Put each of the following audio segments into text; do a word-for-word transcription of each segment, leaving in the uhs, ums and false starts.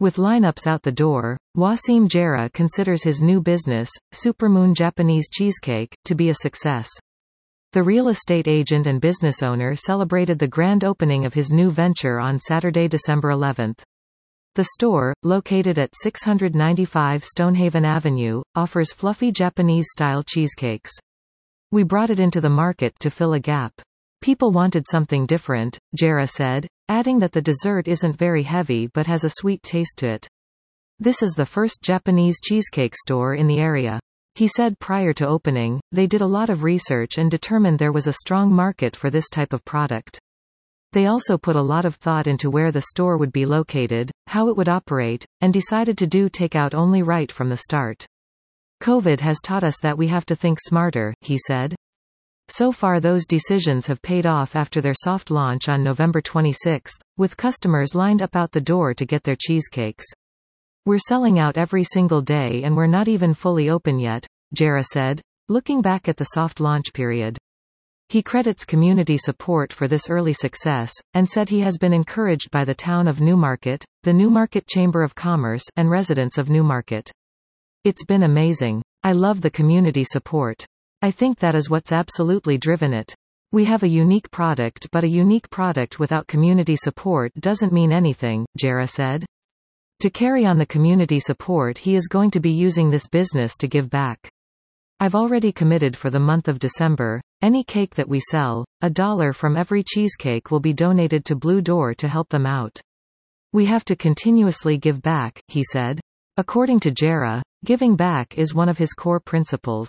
With lineups out the door, Wasim Jara considers his new business, Supermoon Japanese Cheesecake, to be a success. The real estate agent and business owner celebrated the grand opening of his new venture on Saturday, December eleventh. The store, located at six ninety-five Stonehaven Avenue, offers fluffy Japanese-style cheesecakes. We brought it into the market to fill a gap. People wanted something different, Jara said, adding that the dessert isn't very heavy but has a sweet taste to it. This is the first Japanese cheesecake store in the area. He said prior to opening, they did a lot of research and determined there was a strong market for this type of product. They also put a lot of thought into where the store would be located, how it would operate, and decided to do takeout only right from the start. COVID has taught us that we have to think smarter, he said. So far those decisions have paid off after their soft launch on November twenty-sixth, with customers lined up out the door to get their cheesecakes. We're selling out every single day and we're not even fully open yet, Jara said, looking back at the soft launch period. He credits community support for this early success, and said he has been encouraged by the town of Newmarket, the Newmarket Chamber of Commerce, and residents of Newmarket. It's been amazing. I love the community support. I think that is what's absolutely driven it. We have a unique product, but a unique product without community support doesn't mean anything, Jara said. To carry on the community support, he is going to be using this business to give back. I've already committed for the month of December. Any cake that we sell, a dollar from every cheesecake will be donated to Blue Door to help them out. We have to continuously give back, he said. According to Jara, giving back is one of his core principles.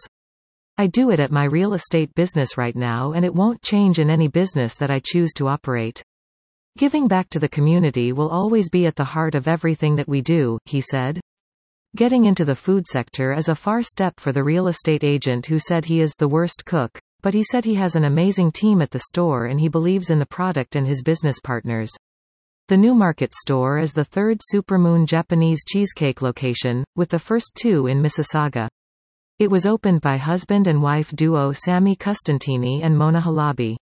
I do it at my real estate business right now and it won't change in any business that I choose to operate. Giving back to the community will always be at the heart of everything that we do, he said. Getting into the food sector is a far step for the real estate agent who said he is the worst cook, but he said he has an amazing team at the store and he believes in the product and his business partners. The Newmarket store is the third Supermoon Japanese cheesecake location, with the first two in Mississauga. It was opened by husband and wife duo Sammy Costantini and Mona Halabi.